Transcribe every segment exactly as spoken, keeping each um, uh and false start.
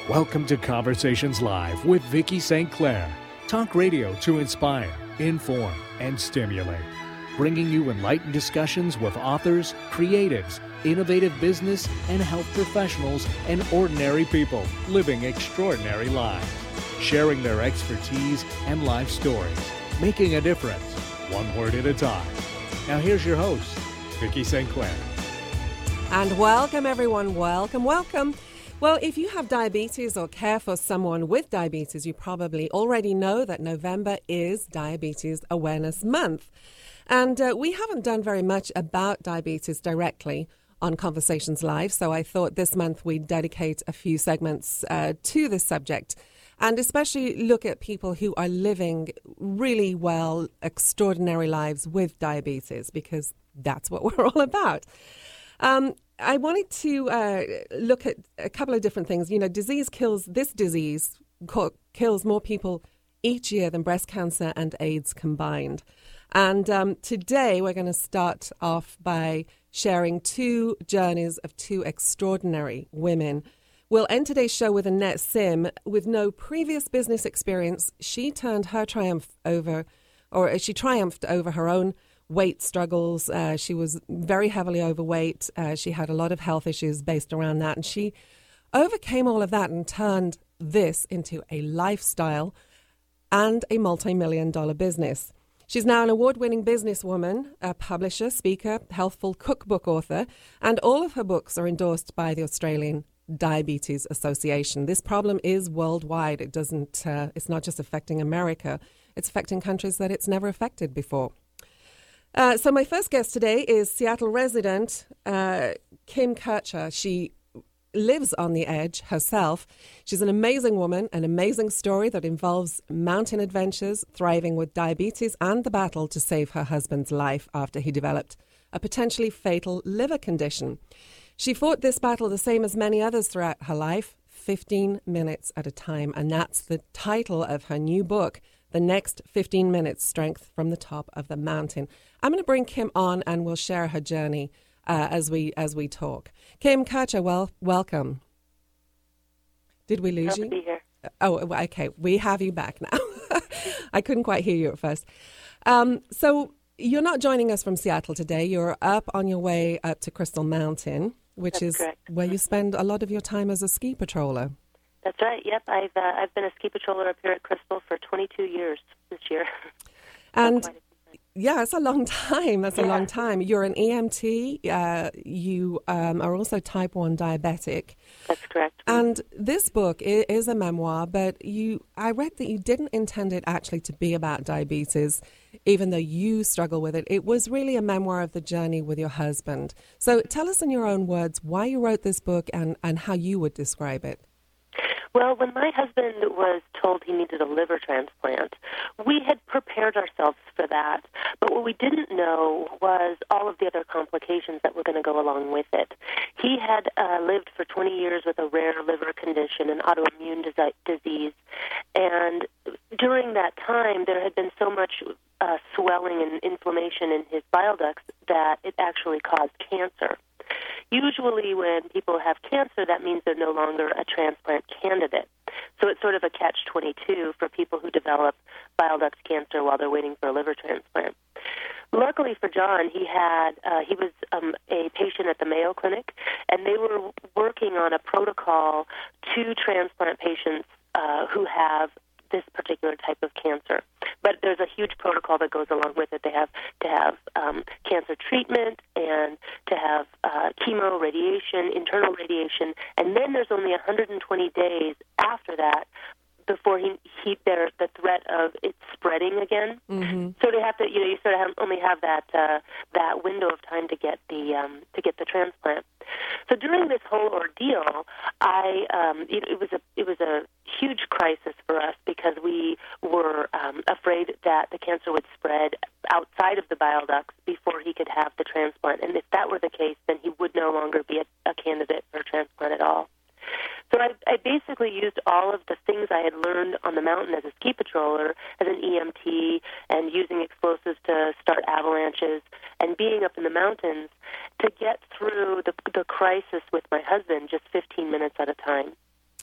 Welcome to Conversations Live with Vicki Saint Clair. Talk radio to inspire, inform, and stimulate. Bringing you enlightened discussions with authors, creatives, innovative business and health professionals, and ordinary people living extraordinary lives. Sharing their expertise and life stories. Making a difference, one word at a time. Now here's your host, Vicki Saint Clair. And welcome, everyone. Welcome, welcome. Well, if you have diabetes or care for someone with diabetes, you probably already know that November is Diabetes Awareness Month. And uh, we haven't done very much about diabetes directly on Conversations Live, so I thought this month we'd dedicate a few segments uh, to this subject and especially look at people who are living really well, extraordinary lives with diabetes, because that's what we're all about. Um, I wanted to uh, look at a couple of different things. You know, disease kills, this disease co- kills more people each year than breast cancer and AIDS combined. And um, today we're going to start off by sharing two journeys of two extraordinary women. We'll end today's show with Annette Sim. With no previous business experience, she turned her triumph over, or she triumphed over her own weight struggles. Uh, she was very heavily overweight. Uh, she had a lot of health issues based around that. And she overcame all of that and turned this into a lifestyle and a multi-million dollar business. She's now an award-winning businesswoman, a publisher, speaker, healthful cookbook author, and all of her books are endorsed by the Australian Diabetes Association. This problem is worldwide. It doesn't, uh, it's not just affecting America. It's affecting countries that it's never affected before. Uh, so my first guest today is Seattle resident uh, Kim Kircher. She lives on the edge herself. She's an amazing woman, an amazing story that involves mountain adventures, thriving with diabetes, and the battle to save her husband's life after he developed a potentially fatal liver condition. She fought this battle the same as many others throughout her life, fifteen minutes at a time, and that's the title of her new book, The Next fifteen minutes, Strength from the Top of the Mountain. I'm going to bring Kim on and we'll share her journey uh, as we as we talk. Kim Kircher, well, welcome. Did we lose Glad you? To be here. Oh, okay. We have you back now. I couldn't quite hear you at first. Um, so you're not joining us from Seattle today. You're up on your way up to Crystal Mountain, which That's is correct. where you spend a lot of your time as a ski patroller. That's right. Yep, I've uh, I've been a ski patroller up here at Crystal for twenty-two years this year. And yeah, it's a long time. That's yeah. a long time. You're an E M T. Uh, you um, are also type one diabetic. That's correct. And this book i- is a memoir, but you, I read that you didn't intend it actually to be about diabetes, even though you struggle with it. It was really a memoir of the journey with your husband. So tell us in your own words why you wrote this book and, and how you would describe it. Well, when my husband was told he needed a liver transplant, we had prepared ourselves for that. But what we didn't know was all of the other complications that were going to go along with it. He had uh, lived for twenty years with a rare liver condition, an autoimmune disi- disease. And during that time, there had been so much uh, swelling and inflammation in his bile ducts that it actually caused cancer. Usually when people have cancer, that means they're no longer a transplant candidate. So it's sort of a catch twenty-two for people who develop bile duct cancer while they're waiting for a liver transplant. Luckily for John, he had uh, he was um, a patient at the Mayo Clinic, and they were working on a protocol to transplant patients uh, who have this particular type of cancer. But there's a huge protocol that goes along with it. They have to have um, cancer treatment and to have uh, chemo, radiation, internal radiation, and then there's only one hundred twenty days after that before he, he there's the threat of it spreading again. Mm-hmm. So they have to, you know, you sort of have, only have that uh, that window of time to get the um, to get the transplant. So during this whole ordeal, I um, it, it was a it was a huge crisis for us because we were um, afraid that the cancer would spread outside of the bile ducts before he could have the transplant. And if that were the case, then he would no longer be a, a candidate for a transplant at all. So I, I basically used all of the things I had learned on the mountain as a ski patroller, as an E M T, and using explosives to start avalanches, and being up in the mountains to get through the, the crisis with my husband just fifteen minutes at a time.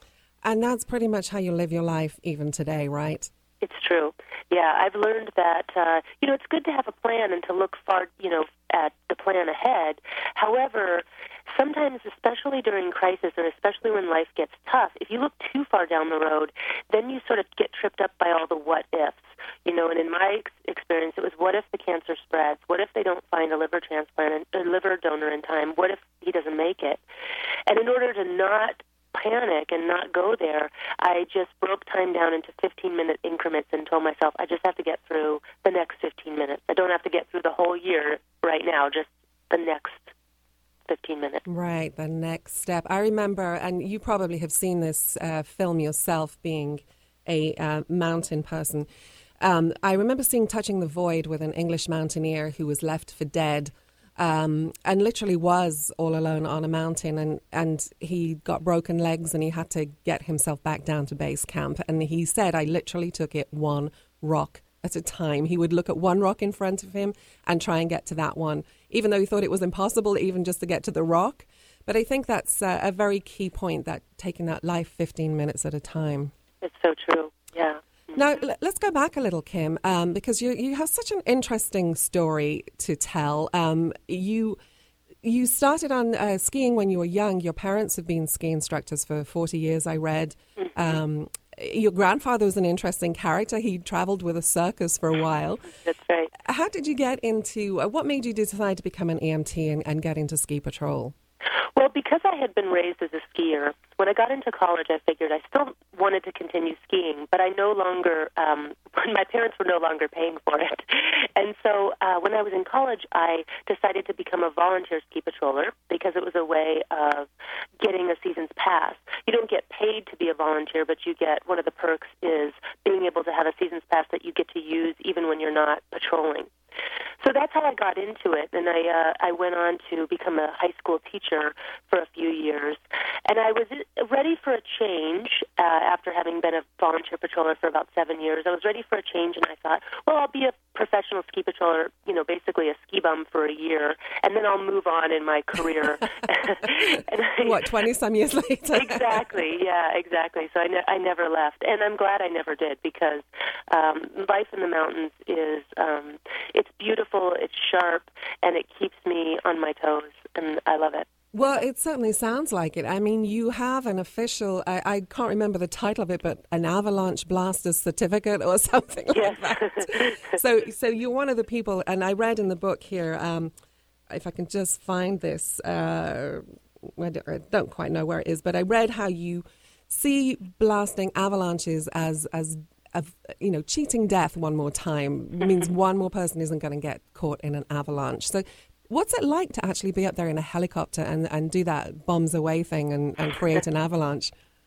And that's pretty much how you live your life even today, right? It's true. Yeah, I've learned that, uh, you know, it's good to have a plan and to look far, you know, at the plan ahead. However, sometimes, especially during crisis and especially when life gets tough, if you look too far down the road, then you sort of get tripped up by all the what-ifs. You know, and in my ex- experience, it was, what if the cancer spreads? What if they don't find a liver transplant, a liver donor in time? What if he doesn't make it? And in order to not panic and not go there, I just broke time down into fifteen-minute increments and told myself, I just have to get through the next fifteen minutes. I don't have to get through the whole year right now, just the next fifteen minutes. Right, the next step. I remember, and you probably have seen this uh, film yourself, being a uh, mountain person. Um, I remember seeing Touching the Void with an English mountaineer who was left for dead um, and literally was all alone on a mountain, and, and he got broken legs and he had to get himself back down to base camp. And he said, I literally took it one rock at a time. He would look at one rock in front of him and try and get to that one, even though he thought it was impossible even just to get to the rock. But I think that's uh, a very key point, that taking that life fifteen minutes at a time. It's so true, yeah. Now, l- let's go back a little, Kim, um, because you you have such an interesting story to tell. Um, you you started on uh, skiing when you were young. Your parents have been ski instructors for forty years, I read. Mm-hmm. Um, your grandfather was an interesting character. He traveled with a circus for a while. That's right. How did you get into, uh, what made you decide to become an E M T and, and get into ski patrol? Well, because I had been raised as a skier, when I got into college, I figured I still wanted to continue skiing, but I no longer, um, my parents were no longer paying for it. And so uh, when I was in college, I decided to become a volunteer ski patroller because it was a way of getting a season's pass. You don't get paid to be a volunteer, but you get, one of the perks is being able to have a season's pass that you get to use even when you're not patrolling. So that's how I got into it, and I uh, I went on to become a high school teacher for a few years. And I was ready for a change uh, after having been a volunteer patroller for about seven years. I was ready for a change, and I thought, well, I'll be a professional ski patroller, you know, basically a ski bum for a year, and then I'll move on in my career. and I, what, twenty-some years later? Exactly, yeah, exactly. So I, ne- I never left, and I'm glad I never did, because um, life in the mountains is, um, it's beautiful, it's sharp, and it keeps me on my toes, and I love it. Well, it certainly sounds like it. I mean, you have an official, I, I can't remember the title of it, but an avalanche blaster's certificate or something like yes. that. so so you're one of the people, and I read in the book here, um, if I can just find this, uh, I don't quite know where it is, but I read how you see blasting avalanches as, as a, you know, cheating death one more time. It means one more person isn't going to get caught in an avalanche. So what's it like to actually be up there in a helicopter and, and do that bombs away thing and, and create an avalanche?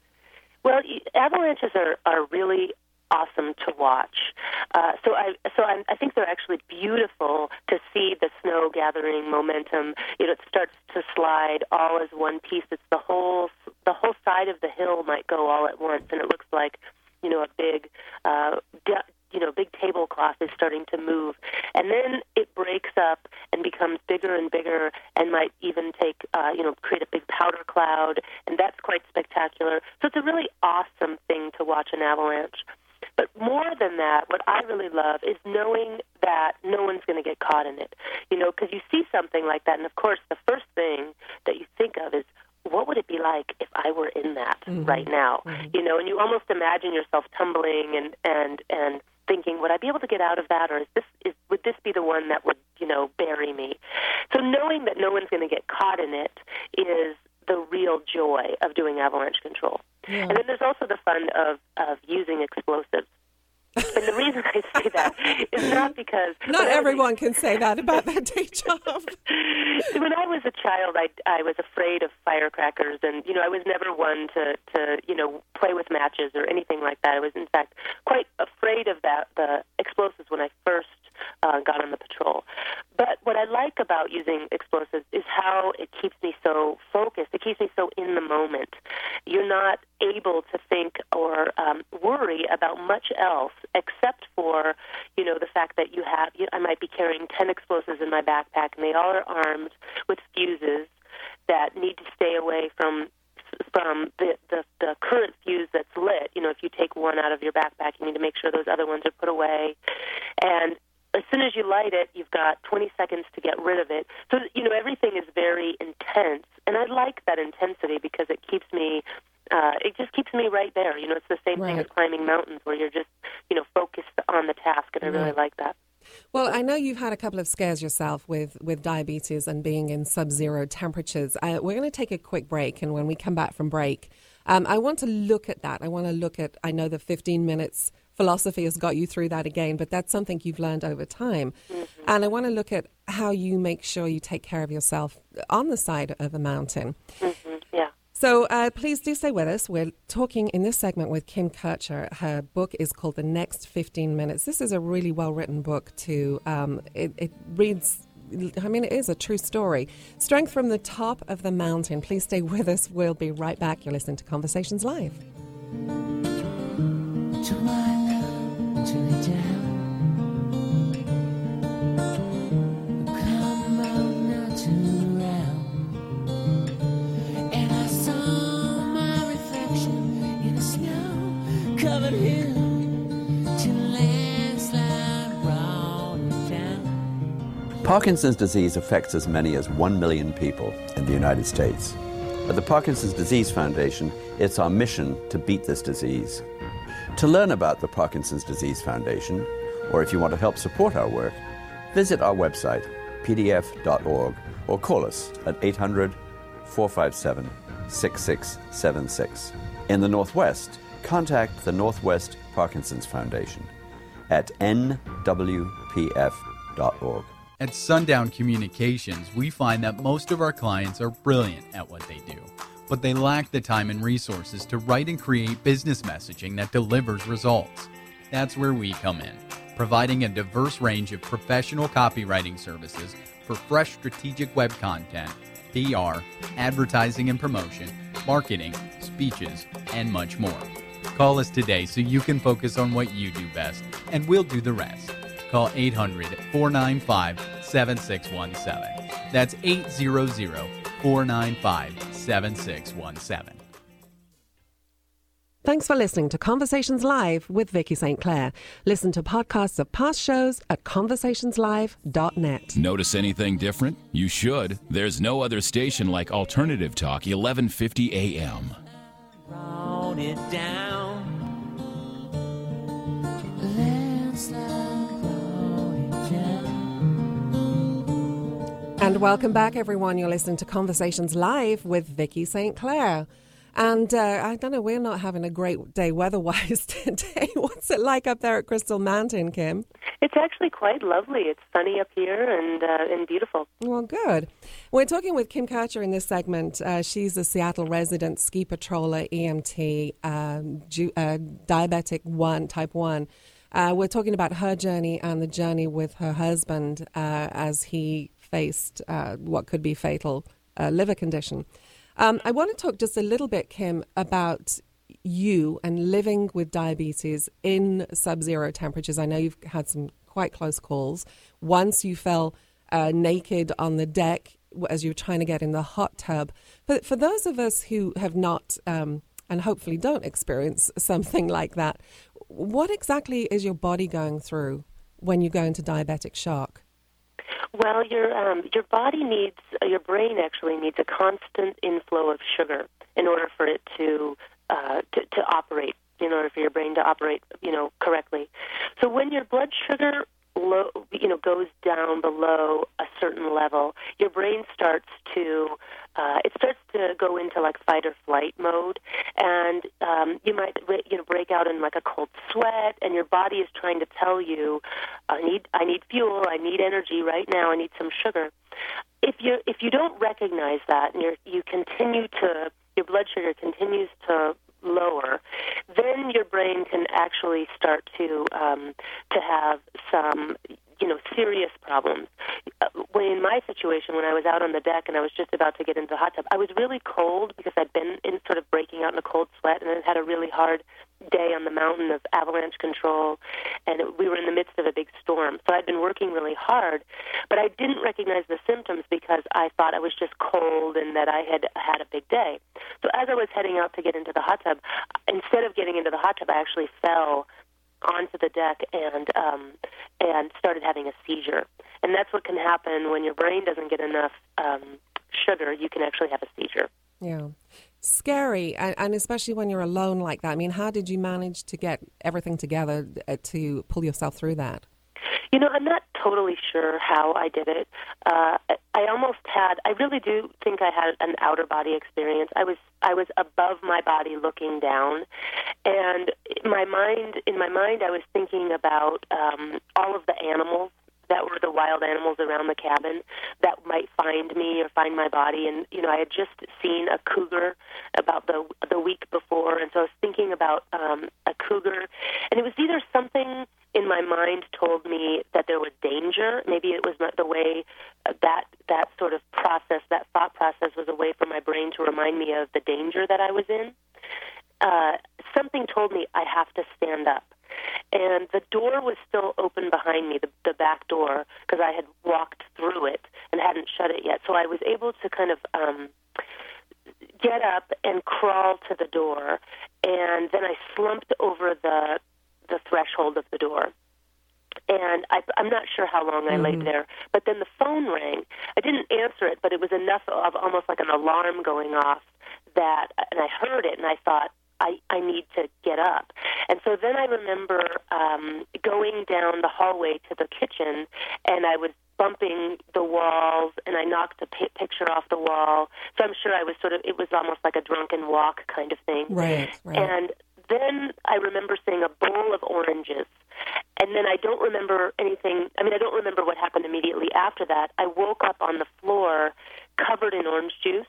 Well, avalanches are, are really awesome to watch. Uh, so I so I, I think they're actually beautiful to see the snow gathering momentum. You know, it starts to slide all as one piece. It's the whole the whole side of the hill might go all at once, and it looks like, you know, a big uh, de- you know, big tablecloth is starting to move. And then it breaks up and becomes bigger and bigger and might even take, uh, you know, create a big powder cloud, and that's quite spectacular. So it's a really awesome thing to watch an avalanche. But more than that, what I really love is knowing that no one's going to get caught in it. You know, because you see something like that, and of course the first thing that you think of is, what would it be like if I were in that mm-hmm. right now? Mm-hmm. You know, and you almost imagine yourself tumbling and, and, and thinking, would I be able to get out of that, or is this is would this be the one that would, you know, bury me? So knowing that no one's going to get caught in it is the real joy of doing avalanche control. Yeah. And then there's also the fun of, of using explosives. And the reason I say that is not because... Not everyone was, can say that about their day job. When I was a child, I, I was afraid of firecrackers, and, you know, I was never one to, to, you know, play with matches or anything like that. I was, in fact, quite afraid of that, the explosives when I first uh, got on the patrol. But what I like about using explosives is how it keeps me so focused. It keeps me so in the moment. You're not able to think or um, worry about much else except for, you know, the fact that you have, you, I might be carrying ten explosives in my backpack, and they all are armed with fuses that need to stay away from from the, the, the current fuse that's lit. You know, if you take one out of your backpack, you need to make sure those other ones are put away. And as soon as you light it, you've got twenty seconds to get rid of it. So, you know, everything is very intense. And I like that intensity because it keeps me, uh, it just keeps me right there. You know, it's the same Right. thing as climbing mountains where you're just, you know, focused on the task. And I really Right. like that. Well, I know you've had a couple of scares yourself with, with diabetes and being in sub-zero temperatures. Uh, we're going to take a quick break, and when we come back from break, um, I want to look at that. I want to look at, I know the fifteen minutes philosophy has got you through that again, but that's something you've learned over time. Mm-hmm. And I want to look at how you make sure you take care of yourself on the side of a mountain. Mm-hmm. Yeah. So uh, please do stay with us. We're talking in this segment with Kim Kircher. Her book is called The Next fifteen minutes. This is a really well-written book, too. Um, it, it reads, I mean, it is a true story. Strength from the top of the mountain. Please stay with us. We'll be right back. You're listening to Conversations Live. To my love, to the down. Come on now to round. And I saw my reflection in a snow-covered hill till landslide brought it down. Parkinson's disease affects as many as one million people in the United States. At the Parkinson's Disease Foundation, it's our mission to beat this disease. To learn about the Parkinson's Disease Foundation, or if you want to help support our work, visit our website, p d f dot org, or call us at eight hundred, four five seven, six six seven six. In the Northwest, contact the Northwest Parkinson's Foundation at n w p f dot org. At Sundown Communications, we find that most of our clients are brilliant at what they do, but they lack the time and resources to write and create business messaging that delivers results. That's where we come in, providing a diverse range of professional copywriting services for fresh strategic web content, P R, advertising and promotion, marketing, speeches, and much more. Call us today so you can focus on what you do best, and we'll do the rest. Call eight hundred, four nine five, seven six one seven. That's eight hundred, four nine five, seven six one seven. Thanks for listening to Conversations Live with Vicky Saint Clair. Listen to podcasts of past shows at conversations live dot net. Notice anything different? You should. There's no other station like Alternative Talk, eleven fifty A M. Brought it down. Landslide brought it down. And welcome back, everyone. You're listening to Conversations Live with Vicky Saint Clair. And uh, I don't know, we're not having a great day weather-wise today. What's it like up there at Crystal Mountain, Kim? It's actually quite lovely. It's sunny up here and uh, and beautiful. Well, good. We're talking with Kim Kircher in this segment. Uh, she's a Seattle resident, ski patroller, E M T, um, ju- uh, diabetic one, type one. Uh, we're talking about her journey and the journey with her husband uh, as he faced uh, what could be fatal uh, liver condition. Um, I want to talk just a little bit, Kim, about you and living with diabetes in sub-zero temperatures. I know you've had some quite close calls. Once you fell uh, naked on the deck as you were trying to get in the hot tub. But for those of us who have not, um, and hopefully don't experience something like that, what exactly is your body going through when you go into diabetic shock? Well, your um, your body needs, uh, your brain actually needs a constant inflow of sugar in order for it to, uh, to to operate, in order for your brain to operate, you know, correctly. So when your blood sugar, low, you know, goes down below a certain level, your brain starts to, uh, it starts to go into like fight or flight mode, and um, you might, you know, break out in like a cold sweat, and your body is trying to tell you, I need, I need fuel, I need energy right now, I need some sugar. If you if you don't recognize that, and you you continue to, your blood sugar continues to lower, then your brain can actually start to um, to have some, you know, serious problems. When in my situation, when I was out on the deck and I was just about to get into the hot tub, I was really cold because I'd been in sort of breaking out in a cold sweat, and I had a really hard day on the mountain of avalanche control, and it, we were in the midst of a big storm. So I'd been working really hard, but I didn't recognize the symptoms because I thought I was just cold and that I had had a big day. So as I was heading out to get into the hot tub, instead of getting into the hot tub, I actually fell onto the deck and um, and started having a seizure. And that's what can happen when your brain doesn't get enough um, sugar. You can actually have a seizure. Yeah. Scary, and, and especially when you're alone like that. I mean, how did you manage to get everything together uh, to pull yourself through that? You know, I'm not totally sure how I did it. Uh, I almost had, I really do think I had an outer body experience. I was I was above my body looking down, and my mind, in my mind, I was thinking about um, all of the animals that were the wild animals around the cabin that might find me or find my body. And, you know, I had just seen a cougar about the the week before, and so I was thinking about um, a cougar. And it was either something in my mind told me that there was danger. Maybe it was the way that that sort of process, that thought process was a way for my brain to remind me of the danger that I was in. Uh, something told me I have to stand up. And the door was still open behind me, the, the back door, because I had walked through it and hadn't shut it yet. So I was able to kind of um, get up and crawl to the door, and then I slumped over the the threshold of the door. And I, I'm not sure how long I mm-hmm. laid there, but then the phone rang. I didn't answer it, but it was enough of almost like an alarm going off that, and I heard it, and I thought, I, I need to get up. And so then I remember um, going down the hallway to the kitchen, and I was bumping the walls, and I knocked a p- picture off the wall. So I'm sure I was sort of, it was almost like a drunken walk kind of thing. Right, right. And then I remember seeing a bowl of oranges. And then I don't remember anything, I mean, I don't remember what happened immediately after that. I woke up on the floor covered in orange juice.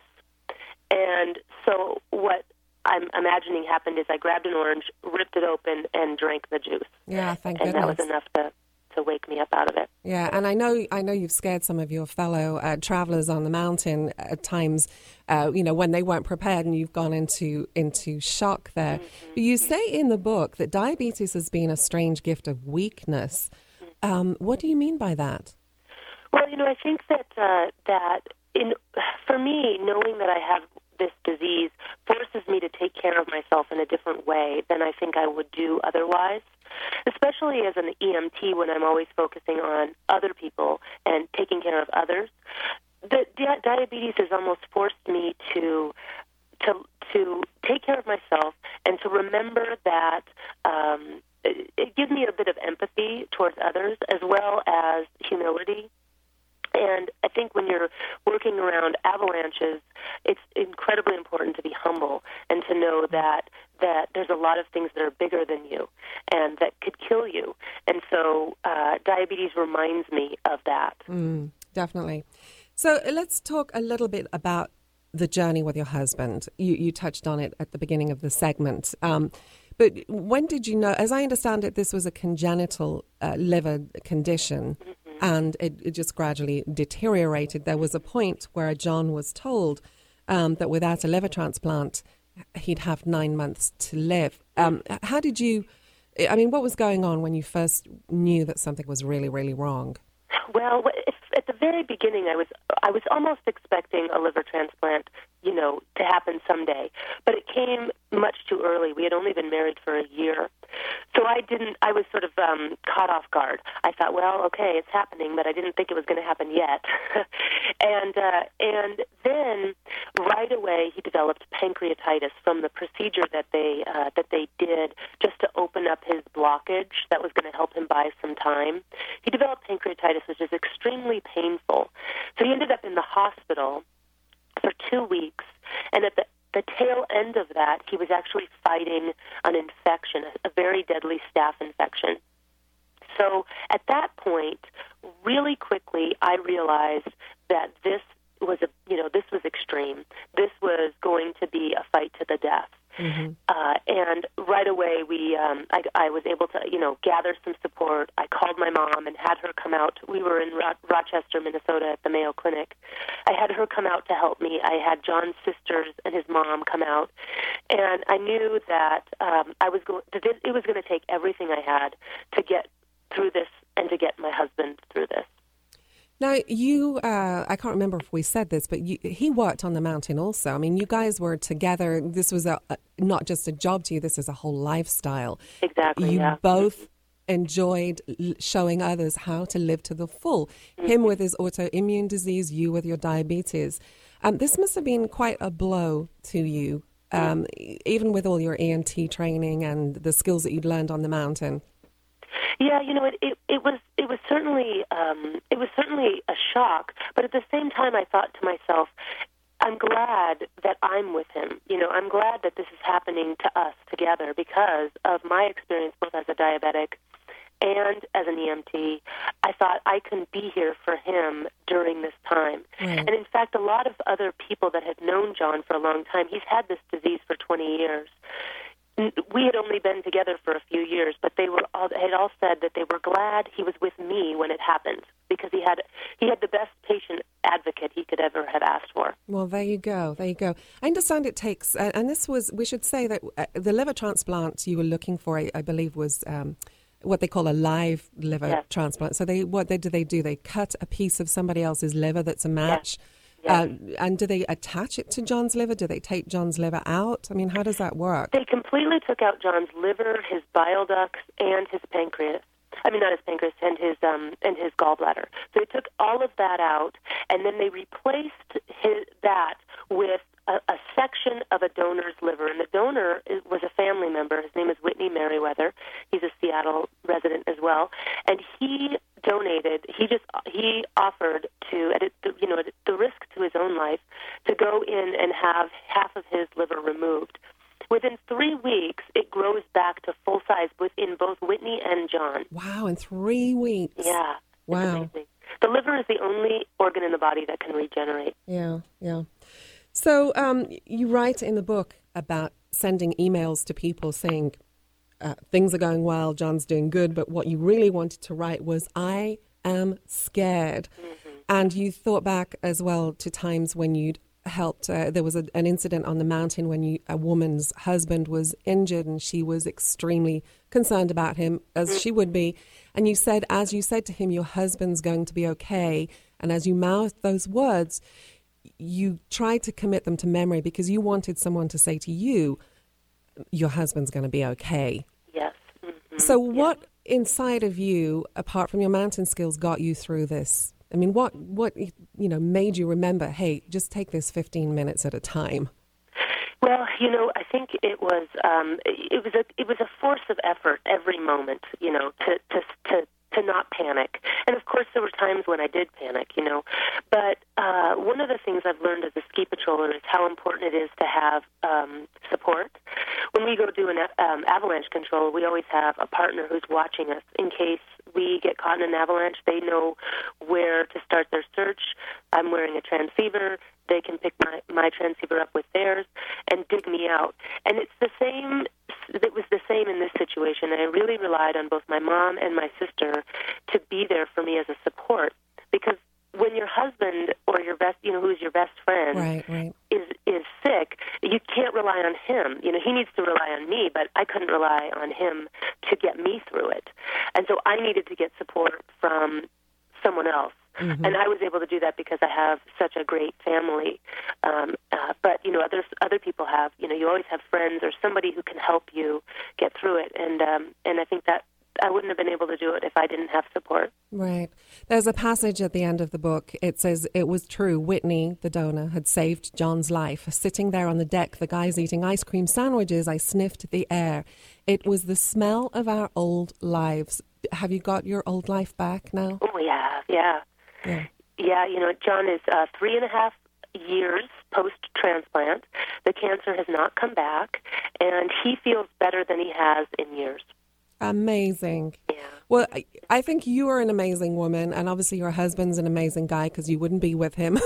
And so what I'm imagining happened is I grabbed an orange, ripped it open, and drank the juice. Yeah, thank and goodness. And that was enough to, to wake me up out of it. Yeah, and I know I know you've scared some of your fellow uh, travelers on the mountain at times, uh, you know, when they weren't prepared and you've gone into into shock there. Mm-hmm. But you say in the book that diabetes has been a strange gift of weakness. Mm-hmm. Um, what do you mean by that? Well, you know, I think that uh, that in for me, knowing that I have this disease forces me to take care of myself in a different way than I think I would do otherwise, especially as an E M T when I'm always focusing on other people and taking care of others. The di- diabetes has almost forced me to to to take care of myself and to remember that um, it, it gives me a bit of empathy towards others as well as humility. And I think when you're working around avalanches, it's incredibly important to be humble and to know that that there's a lot of things that are bigger than you and that could kill you. And so uh, diabetes reminds me of that. Mm, definitely. So let's talk a little bit about the journey with your husband. You, you touched on it at the beginning of the segment. Um, but when did you know, as I understand it, this was a congenital uh, liver condition. Mm-hmm. And it, it just gradually deteriorated. There was a point where John was told um, that without a liver transplant, he'd have nine months to live. Um, how did you, I mean, what was going on when you first knew that something was really, really wrong? Well, at the very beginning, I was I was almost expecting a liver transplant, you know, to happen someday. But it came much too early. We had only been married for a year. So I didn't, I was sort of um, caught off guard. I thought, well, okay, it's happening, but I didn't think it was going to happen yet. and uh, and then right away he developed pancreatitis from the procedure that they uh, that they did just to open up his blockage that was going to help him buy some time. He developed pancreatitis, which is extremely painful. So he ended up in the hospital for two weeks, and at the the tail end of that, he was actually fighting an infection, a, a very deadly staph infection. So at that point, really quickly, I realized that this was a, you know, this was extreme. This was going to be a fight to the death. Mm-hmm. Uh, and right away, we, um, I, I was able to, you know, gather some support. I called my mom and had her come out. We were in Ro- Rochester, Minnesota, at the Mayo Clinic. I had her come out to help me. I had John's sisters and his mom come out, and I knew that um, I was going. It was going to take everything I had to get through this and to get my husband through this. Now, you, uh, I can't remember if we said this, but you, he worked on the mountain also. I mean, you guys were together. This was a, a not just a job to you, this is a whole lifestyle. Exactly, You yeah. both enjoyed l- showing others how to live to the full. Mm-hmm. Him with his autoimmune disease, you with your diabetes. Um, this must have been quite a blow to you, um, e- even with all your E N T training and the skills that you'd learned on the mountain. Yeah, you know, it, it, it was it was certainly um, it was certainly a shock, but at the same time, I thought to myself, I'm glad that I'm with him. You know, I'm glad that this is happening to us together because of my experience both as a diabetic and as an E M T. I thought I can be here for him during this time. Right. And in fact, a lot of other people that had known John for a long time, he's had this disease for twenty years. We had only been together for a few years, but they were all, had all said that they were glad he was with me when it happened because he had he had the best patient advocate he could ever have asked for. Well, there you go. There you go. I understand it takes, uh, and this was, we should say that uh, the liver transplant you were looking for, I, I believe, was um, what they call a live liver Yes. transplant. So they, what they, do they do? They cut a piece of somebody else's liver that's a match. Yes. Uh, and do they attach it to John's liver? Do they take John's liver out? I mean, how does that work? They completely took out John's liver, his bile ducts, and his pancreas. I mean, not his pancreas, and his um, and his gallbladder. So they took all of that out, and then they replaced his, that with a, a section of a donor's liver. And the donor is, was a family member. His name is Whitney Merriweather. He's a Seattle resident as well, and he donated. He just he offered to, at it, you know, at the risk to his own life, to go in and have half of his liver removed. Within three weeks, it grows back to full size within both Whitney and John. Wow, in three weeks. Yeah. It's Wow. amazing. The liver is the only organ in the body that can regenerate. Yeah, yeah. So um, you write in the book about sending emails to people saying uh, things are going well, John's doing good, but what you really wanted to write was, I am scared. Mm-hmm. And you thought back as well to times when you'd helped. Uh, there was a, an incident on the mountain when you, a woman's husband was injured and she was extremely concerned about him, as Mm-hmm. she would be. And you said, as you said to him, your husband's going to be okay. And as you mouthed those words, you tried to commit them to memory because you wanted someone to say to you, your husband's going to be okay. Yes. Mm-hmm. So what inside of you, apart from your mountain skills, got you through this? I mean, what, what you know, made you remember, hey, just take this fifteen minutes at a time? Well, you know, I think it was um, it was a it was a force of effort every moment, you know, to to to to not panic. And of course, there were times when I did panic, you know. But uh, one of the things I've learned as a ski patroller is how important it is to have um, support. When we go do an um, avalanche control, we always have a partner who's watching us in case we get caught in an avalanche. They know where to start their search. I'm wearing a transceiver. They can pick my, my transceiver up with theirs and dig me out. And it's the same, it was the same in this situation. And I really relied on both my mom and my sister to be there for me as a support. Because when your husband or your best, you know, who's your best friend Right, right. is is sick, you can't rely on him. You know, he needs to rely on me, but I couldn't rely on him to get me through it. And so I needed to get support from someone else. Mm-hmm. And I was able to do that because I have such a great family. Um, uh, but, you know, others, other people have, you know, you always have friends or somebody who can help you get through it. And um, and I think that I wouldn't have been able to do it if I didn't have support. Right. There's a passage at the end of the book. It says, it was true. Whitney, the donor, had saved John's life. Sitting there on the deck, the guys eating ice cream sandwiches, I sniffed the air. It was the smell of our old lives. Have you got your old life back now? Oh, yeah, yeah. Yeah. Yeah, you know, John is uh, three and a half years post-transplant. The cancer has not come back, and he feels better than he has in years. Amazing. Yeah. Well, I, I think you are an amazing woman, and obviously your husband's an amazing guy because you wouldn't be with him.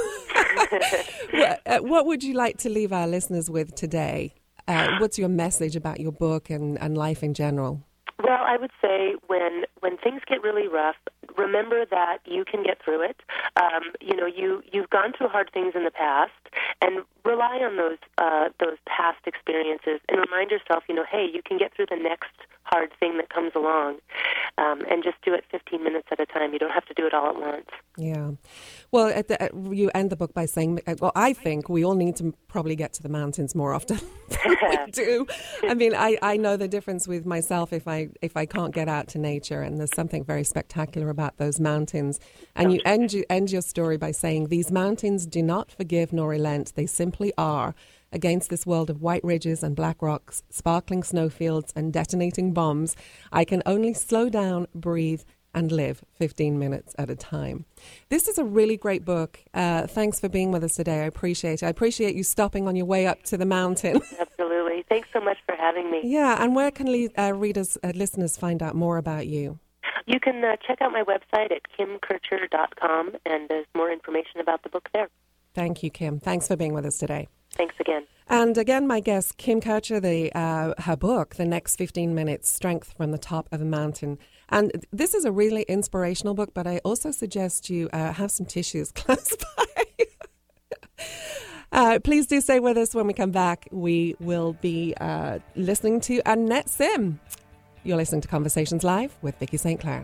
what, uh, what would you like to leave our listeners with today? Uh, what's your message about your book and, and life in general? Well, I would say when when things get really rough, remember that you can get through it. Um, you know, you you've gone through hard things in the past, and rely on those uh, those past experiences, and remind yourself, you know, hey, you can get through the next hard thing that comes along, um, and just do it fifteen minutes at a time. You don't have to do it all at once. Yeah. Well, at the, at, you end the book by saying, well, I think we all need to probably get to the mountains more often than we do. I mean, I, I know the difference with myself if I if I can't get out to nature, and there's something very spectacular about those mountains. And you end, you end your story by saying, these mountains do not forgive nor relent. They simply are. Against this world of white ridges and black rocks, sparkling snowfields and detonating bombs, I can only slow down, breathe, and live fifteen minutes at a time. This is a really great book. Uh, thanks for being with us today. I appreciate it. I appreciate you stopping on your way up to the mountain. Absolutely. Thanks so much for having me. Yeah, and where can le- uh, readers, uh, listeners find out more about you? You can uh, check out my website at kim kircher dot com, and there's more information about the book there. Thank you, Kim. Thanks for being with us today. Thanks again. And again, my guest, Kim Kircher, the, uh, her book, The Next fifteen minutes, Strength from the Top of a Mountain. And this is a really inspirational book, but I also suggest you uh, have some tissues close by. uh, please do stay with us. When we come back, we will be uh, listening to Annette Sim. You're listening to Conversations Live with Vicky Saint Clair.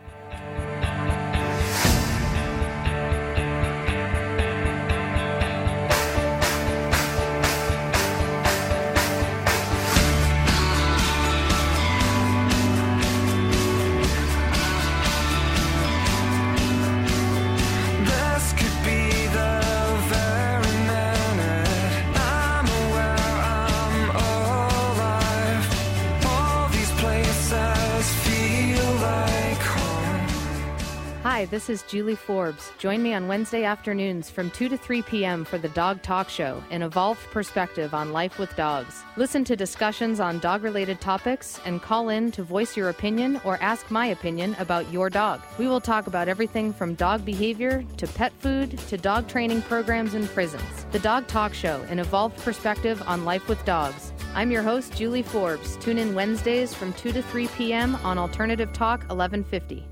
Hi, this is Julie Forbes. Join me on Wednesday afternoons from two to three p.m. for the Dog Talk Show, an evolved perspective on life with dogs. Listen to discussions on dog-related topics and call in to voice your opinion or ask my opinion about your dog. We will talk about everything from dog behavior to pet food to dog training programs in prisons. The Dog Talk Show, an evolved perspective on life with dogs. I'm your host, Julie Forbes. Tune in Wednesdays from two to three p.m. on Alternative Talk eleven fifty.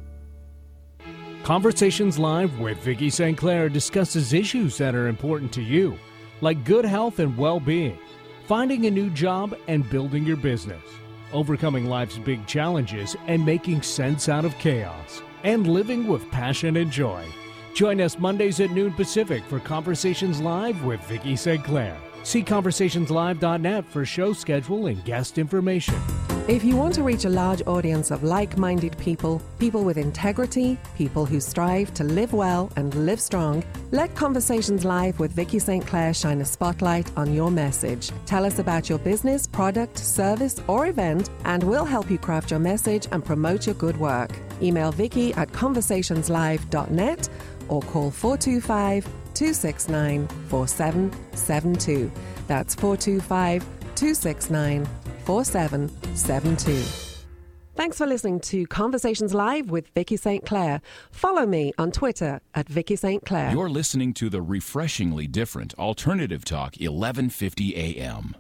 Conversations Live with Vicky Saint Clair discusses issues that are important to you, like good health and well-being, finding a new job and building your business, overcoming life's big challenges and making sense out of chaos, and living with passion and joy. Join us Mondays at noon Pacific for Conversations Live with Vicky Saint Clair. See conversation live dot net for show schedule and guest information. If you want to reach a large audience of like-minded people, people with integrity, people who strive to live well and live strong, let Conversations Live with Vicky Saint Clair shine a spotlight on your message. Tell us about your business, product, service, or event, and we'll help you craft your message and promote your good work. Email Vicky at conversations live dot net or call four two five, two six nine, four seven seven two. That's four two five, two six nine, four seven seven two. Thanks for listening to Conversations Live with Vicky Saint Clair. Follow me on Twitter at Vicky Saint Clair. You're listening to the refreshingly different Alternative Talk eleven fifty a.m.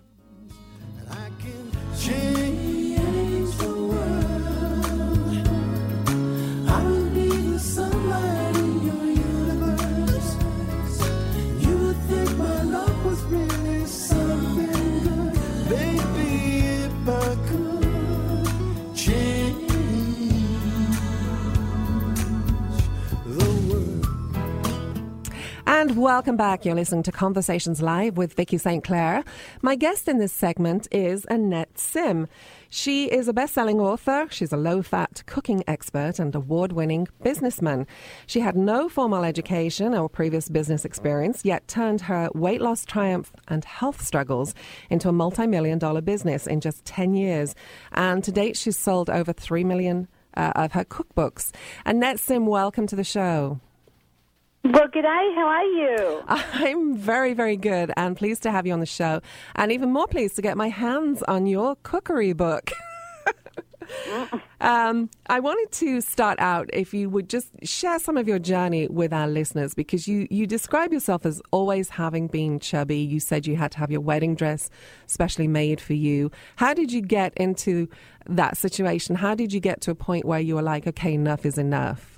I can change the world. I will be the sunlight in your universe. You would think my love was really something good. Baby, if I could change the world. And welcome back. You're listening to Conversations Live with Vicky Saint Clair. My guest in this segment is Annette Sim. She is a best-selling author. She's a low-fat cooking expert and award-winning businessman. She had no formal education or previous business experience, yet turned her weight loss triumph and health struggles into a multi-million dollar business in just ten years. And to date, she's sold over three million uh, of her cookbooks. Annette Sim, welcome to the show. Well, g'day. How are you? I'm very, very good and pleased to have you on the show, and even more pleased to get my hands on your cookery book. um, I wanted to start out, if you would just share some of your journey with our listeners, because you, you describe yourself as always having been chubby. You said you had to have your wedding dress specially made for you. How did you get into that situation? How did you get to a point where you were like, okay, enough is enough?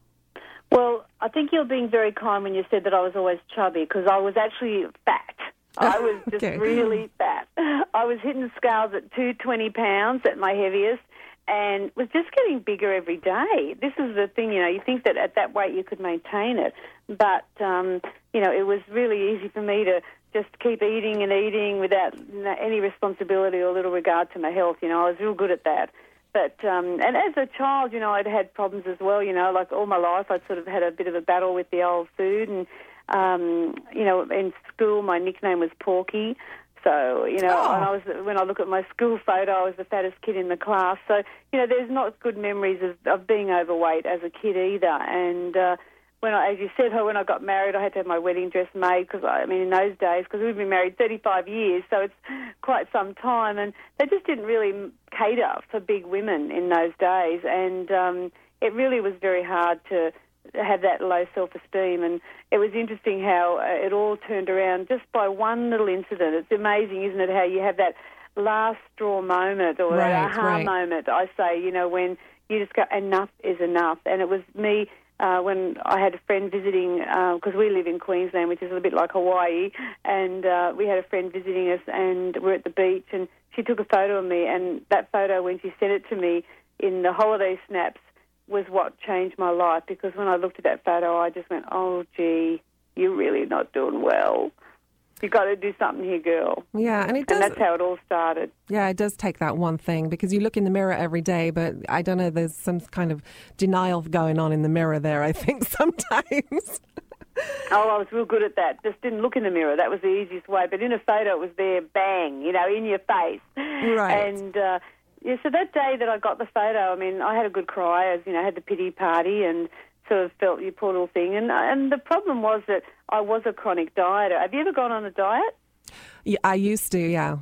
Well, I think you're being very kind when you said that I was always chubby, because I was actually fat. I was just Okay. really fat. I was hitting scales at two hundred twenty pounds at my heaviest, and was just getting bigger every day. This is the thing, you know, you think that at that weight you could maintain it, but, um, you know, it was really easy for me to just keep eating and eating without any responsibility or little regard to my health. You know, I was real good at that. But, um, and as a child, you know, I'd had problems as well, you know, like all my life I'd sort of had a bit of a battle with the old food, and, um, you know, in school my nickname was Porky. So, you know, Oh. when I was when I look at my school photo, I was the fattest kid in the class. So, you know, there's not good memories of, of being overweight as a kid either. And uh, when I, as you said, when I got married, I had to have my wedding dress made because, I, I mean, in those days, because we've been married thirty-five years, so it's quite some time, and they just didn't really cater for big women in those days. And um, it really was very hard to have that low self-esteem, and it was interesting how uh, it all turned around just by one little incident. It's amazing, isn't it, how you have that last straw moment or Right, that aha right. moment, I say, you know, when you just go, enough is enough. And it was me uh, when I had a friend visiting, because we live in Queensland, which is a little bit like Hawaii, and uh, we had a friend visiting us, and we're at the beach, and she took a photo of me, and that photo, when she sent it to me in the holiday snaps, was what changed my life, because when I looked at that photo, I just went, oh, gee, you're really not doing well. You've got to do something here, girl. Yeah, and it does. And that's how it all started. Yeah, it does take that one thing, because you look in the mirror every day, but I don't know, there's some kind of denial going on in the mirror there, I think, sometimes. Oh, I was real good at that. Just didn't look in the mirror. That was the easiest way. But in a photo, it was there, bang, you know, in your face. Right. And, uh, yeah, so that day that I got the photo, I mean, I had a good cry, as, you know, I had the pity party and sort of felt your poor little thing. And, and the problem was that I was a chronic dieter. Have you ever gone on a diet? Yeah, I used to, yeah.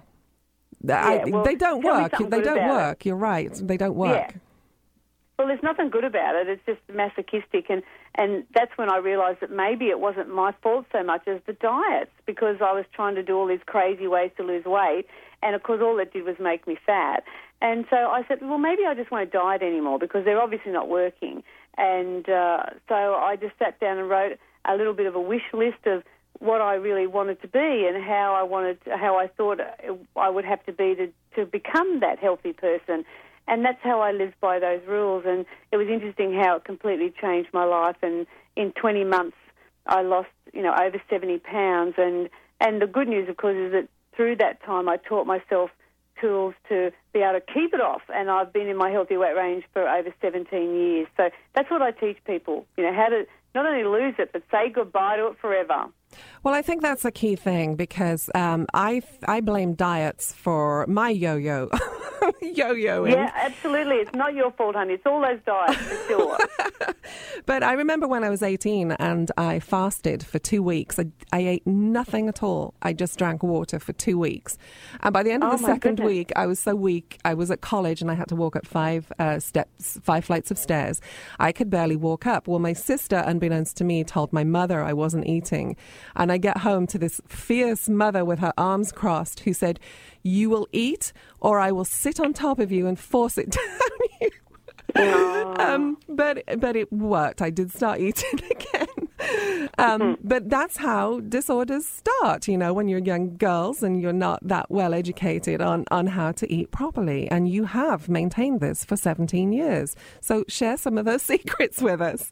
I, Yeah, well, they don't tell me work. something They good don't about work. You're right. They don't work. Yeah. Well, there's nothing good about it. It's just masochistic, and, and that's when I realised that maybe it wasn't my fault so much as the diets, because I was trying to do all these crazy ways to lose weight, and of course all it did was make me fat. And so I said, well, maybe I just won't diet anymore, because they're obviously not working. And uh, so I just sat down and wrote a little bit of a wish list of what I really wanted to be and how I wanted, how I thought I would have to be to, to become that healthy person. And that's how I lived by those rules. And it was interesting how it completely changed my life. And in twenty months, I lost, you know, over seventy pounds. And, and the good news, of course, is that through that time, I taught myself tools to be able to keep it off. And I've been in my healthy weight range for over seventeen years. So that's what I teach people, you know, how to not only lose it, but say goodbye to it forever. Well, I think that's a key thing, because um, I I blame diets for my yo-yo, yo-yoing. Yeah, absolutely. It's not your fault, honey. It's all those diets, for sure. But I remember when I was eighteen and I fasted for two weeks. I, I ate nothing at all. I just drank water for two weeks. And by the end of Oh, the my second goodness. week, I was so weak. I was at college and I had to walk up five uh, steps, five flights of stairs. I could barely walk up. Well, my sister, unbeknownst to me, told my mother I wasn't eating. And I get home to this fierce mother with her arms crossed who said, "You will eat or I will sit on top of you and force it down you." Um, but but it worked. I did start eating again. Um, but that's how disorders start, you know, when you're young girls and you're not that well educated on, on how to eat properly. And you have maintained this for seventeen years. So share some of those secrets with us.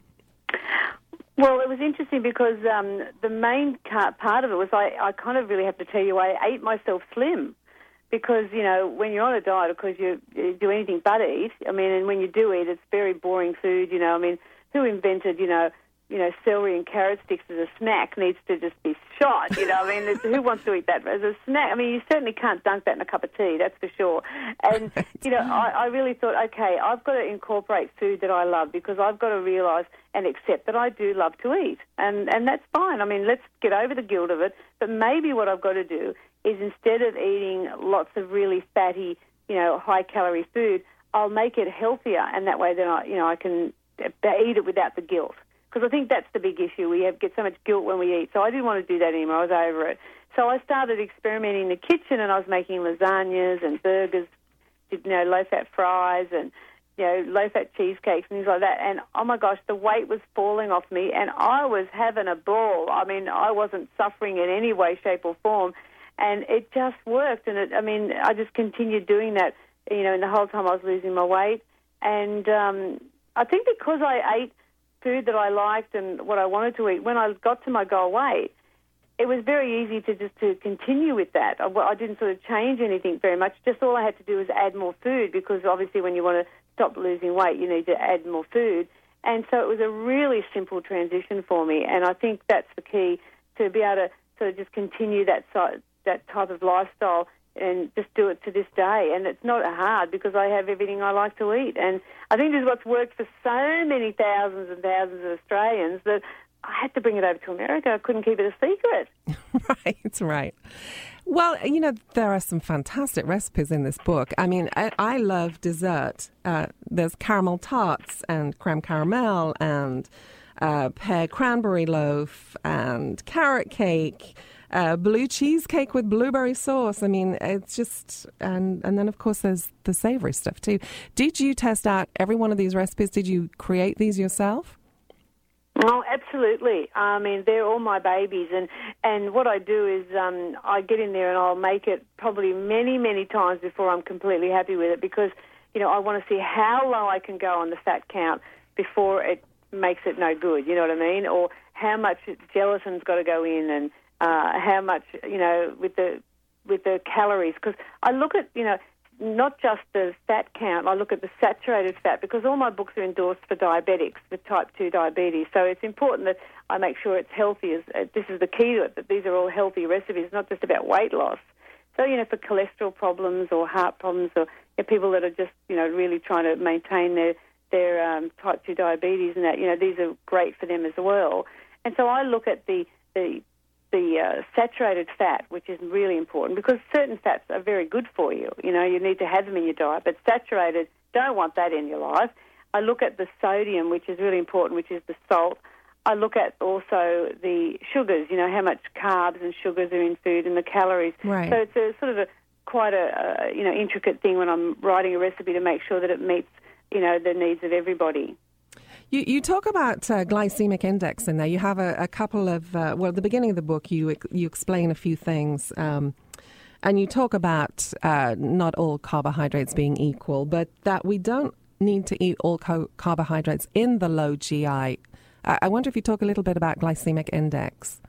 Well, it was interesting because um, the main ca- part of it was I, I kind of really have to tell you I ate myself slim. Because, you know, when you're on a diet, of course, you, you do anything but eat. I mean, and when you do eat, it's very boring food, you know. I mean, who invented, you know, you know, celery and carrot sticks as a snack needs to just be shot, you know. I mean, it's, who wants to eat that as a snack? I mean, you certainly can't dunk that in a cup of tea, that's for sure. And, you know, I, I really thought, okay, I've got to incorporate food that I love, because I've got to realise and accept that I do love to eat. And, and that's fine. I mean, let's get over the guilt of it. But maybe what I've got to do is, instead of eating lots of really fatty, you know, high-calorie food, I'll make it healthier, and that way then I, you know, I can eat it without the guilt. Because I think that's the big issue. We have get so much guilt when we eat. So I didn't want to do that anymore. I was over it. So I started experimenting in the kitchen, and I was making lasagnas and burgers, you know, low-fat fries, and you know, low-fat cheesecakes and things like that. And, oh, my gosh, the weight was falling off me, and I was having a ball. I mean, I wasn't suffering in any way, shape, or form. And it just worked. And, it, I mean, I just continued doing that, you know, and the whole time I was losing my weight. And um, I think because I ate food that I liked and what I wanted to eat, when I got to my goal weight, it was very easy to just to continue with that. I, I didn't sort of change anything very much. Just all I had to do was add more food, because obviously when you want to stop losing weight, you need to add more food. And so it was a really simple transition for me. And I think that's the key, to be able to sort of just continue that si- that type of lifestyle and just do it to this day. And it's not hard, because I have everything I like to eat. And I think this is what's worked for so many thousands and thousands of Australians, that I had to bring it over to America. I couldn't keep it a secret. Right, right. Well, you know, there are some fantastic recipes in this book. I mean, I, I love dessert. Uh, there's caramel tarts and creme caramel and uh, pear cranberry loaf and carrot cake, uh, blue cheesecake with blueberry sauce. I mean, it's just, and, and then, of course, there's the savory stuff, too. Did you test out every one of these recipes? Did you create these yourself? Oh, absolutely. I mean, they're all my babies, and, and what I do is um, I get in there and I'll make it probably many, many times before I'm completely happy with it, because, you know, I want to see how low I can go on the fat count before it makes it no good, you know what I mean? Or how much gelatin's got to go in, and uh, how much, you know, with the with the calories. Because I look at, you know, not just the fat count, I look at the saturated fat, because all my books are endorsed for diabetics with type two diabetes. So it's important that I make sure it's healthy. As, uh, this is the key to it, that these are all healthy recipes, not just about weight loss. So, you know, for cholesterol problems or heart problems, or you know, people that are just, you know, really trying to maintain their, their um, type two diabetes and that, you know, these are great for them as well. And so I look at the, the the uh, saturated fat, which is really important, because certain fats are very good for you. You know, you need to have them in your diet, but saturated, don't want that in your life. I look at the sodium, which is really important, which is the salt. I look at also the sugars, you know, how much carbs and sugars are in food, and the calories. Right. So it's a sort of a quite a, a you know, intricate thing when I'm writing a recipe to make sure that it meets, you know, the needs of everybody. You, you talk about uh, glycemic index in there. You have a, a couple of, uh, well, at the beginning of the book, you you explain a few things. Um, and you talk about uh, not all carbohydrates being equal, but that we don't need to eat all co- carbohydrates in the low G I. I, I wonder if you talk a little bit about glycemic index.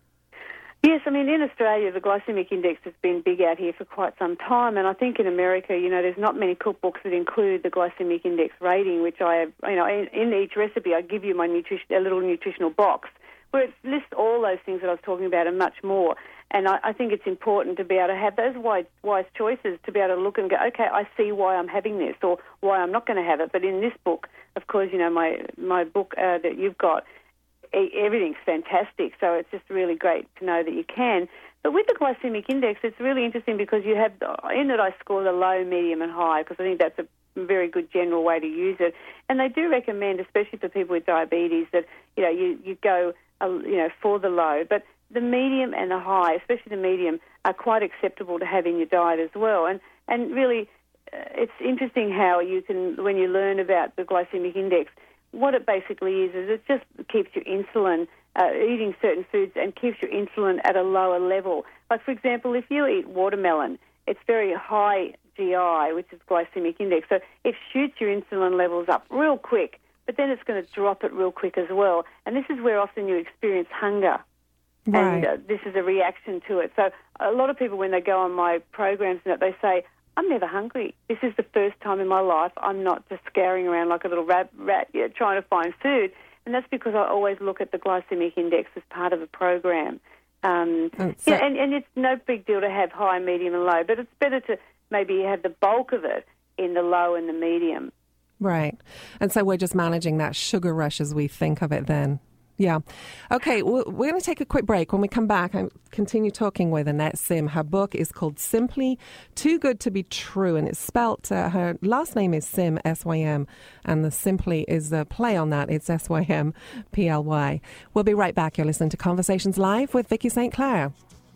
Yes, I mean, in Australia, the glycemic index has been big out here for quite some time, and I think in America, you know, there's not many cookbooks that include the glycemic index rating, which I have, you know, in, in each recipe I give you my nutrition, a little nutritional box where it lists all those things that I was talking about and much more. And I, I think it's important to be able to have those wise, wise choices, to be able to look and go, okay, I see why I'm having this or why I'm not going to have it. But in this book, of course, you know, my, my book uh, that you've got, everything's fantastic, so it's just really great to know that you can. But with the glycemic index, it's really interesting because you have, in it I score the low, medium and high, because I think that's a very good general way to use it. And they do recommend, especially for people with diabetes, that, you know, you, you go, uh, you know, for the low. But the medium and the high, especially the medium, are quite acceptable to have in your diet as well. And, and really, uh, it's interesting how you can, when you learn about the glycemic index, what it basically is, is it just keeps your insulin, uh, eating certain foods, and keeps your insulin at a lower level. Like, for example, if you eat watermelon, it's very high G I, which is glycemic index, so it shoots your insulin levels up real quick, but then it's going to drop it real quick as well. And this is where often you experience hunger. Right. And uh, this is a reaction to it. So a lot of people, when they go on my programs, and that they say, I'm never hungry. This is the first time in my life I'm not just scouring around like a little rat, rat yeah, trying to find food. And that's because I always look at the glycemic index as part of the program. Um, so, yeah, and, and it's no big deal to have high, medium and low, but it's better to maybe have the bulk of it in the low and the medium. Right. And so we're just managing that sugar rush as we think of it then. Yeah. Okay, well, we're going to take a quick break. When we come back, I continue talking with Annette Sim. Her book is called Simply Too Good to Be True, and it's spelt, uh, her last name is Sim, S Y M, and the Simply is a play on that. It's S Y M P L Y. We'll be right back. You're listening to Conversations Live with Vicky Saint Clair.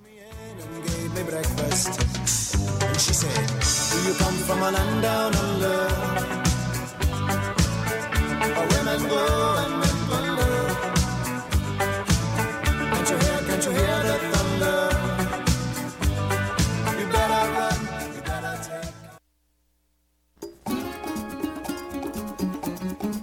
Gave me breakfast, and she said, do you come from a land down under?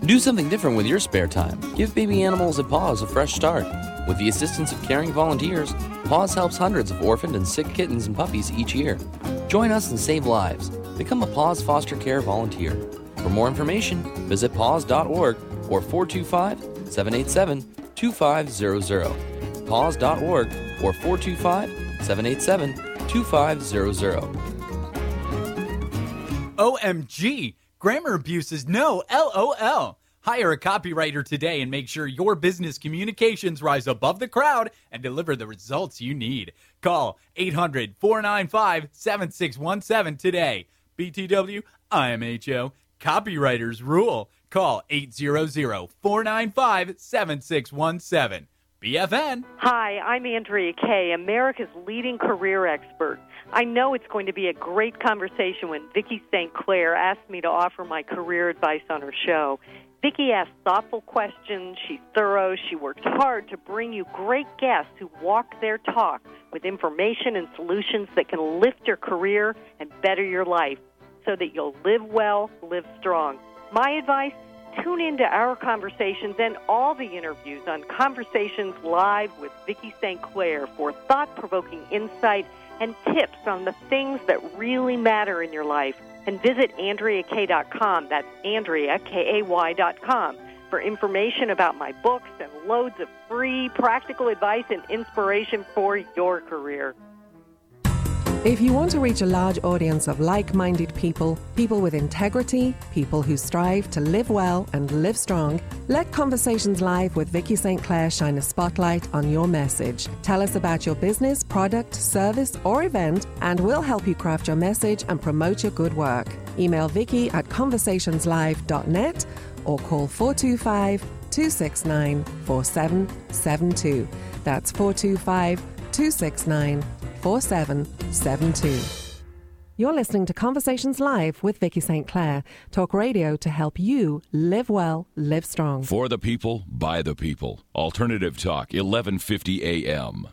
Do something different with your spare time. Give baby animals at Paws a fresh start. With the assistance of caring volunteers, Paws helps hundreds of orphaned and sick kittens and puppies each year. Join us and save lives. Become a Paws foster care volunteer. For more information, visit paws dot org or four two five, seven eight seven, two five zero zero. paws dot org or four two five, seven eight seven, two five zero zero. O M G! Grammar abuse is no LOL. Hire a copywriter today and make sure your business communications rise above the crowd and deliver the results you need. Call eight hundred, four nine five, seven six one seven today. B T W, I M H O, copywriters rule. Call eight hundred, four nine five, seven six one seven. B F N. Hi, I'm Andrea Kay, America's leading career expert. I know it's going to be a great conversation when Vicki Saint Clair asked me to offer my career advice on her show. Vicki asks thoughtful questions, she's thorough, she works hard to bring you great guests who walk their talk with information and solutions that can lift your career and better your life so that you'll live well, live strong. My advice? Tune into our conversations and all the interviews on Conversations Live with Vicki Saint Clair for thought-provoking insight and tips on the things that really matter in your life. And visit Andrea Kay dot com. That's Andrea, K A Y dot com, for information about my books and loads of free practical advice and inspiration for your career. If you want to reach a large audience of like-minded people, people with integrity, people who strive to live well and live strong, let Conversations Live with Vicki Saint Clair shine a spotlight on your message. Tell us about your business, product, service, or event, and we'll help you craft your message and promote your good work. Email Vicki at conversations live dot net or call four two five, two six nine, four seven seven two. That's four two five, two six nine, four seven seven two. You're listening to Conversations Live with Vicki Saint Clair, talk radio to help you live well, live strong. For the people, by the people. Alternative Talk, eleven fifty A M.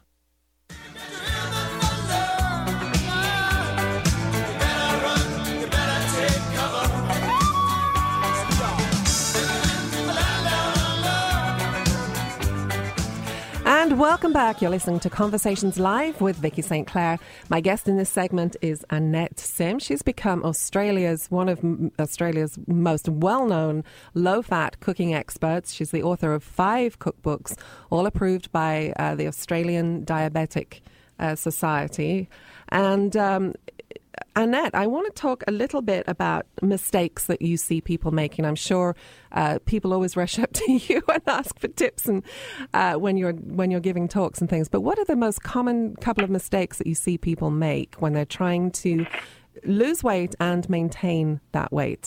And welcome back. You're listening to Conversations Live with Vicki Saint Clair. My guest in this segment is Annette Sim. She's become Australia's one of Australia's most well-known low-fat cooking experts. She's the author of five cookbooks, all approved by uh, the Australian Diabetic uh, Society. And um, Annette, I want to talk a little bit about mistakes that you see people making. I'm sure uh, people always rush up to you and ask for tips and uh, when you're when you're giving talks and things. But what are the most common couple of mistakes that you see people make when they're trying to lose weight and maintain that weight?